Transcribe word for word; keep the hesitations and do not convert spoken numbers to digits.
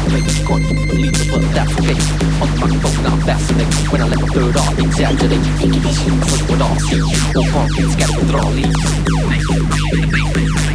make can't believe it, but that's okay. On the microphone, I'm fascinated. When I let my third off, exaggerate. Make it easy, push it off. Go funk, it's got to withdraw, leave.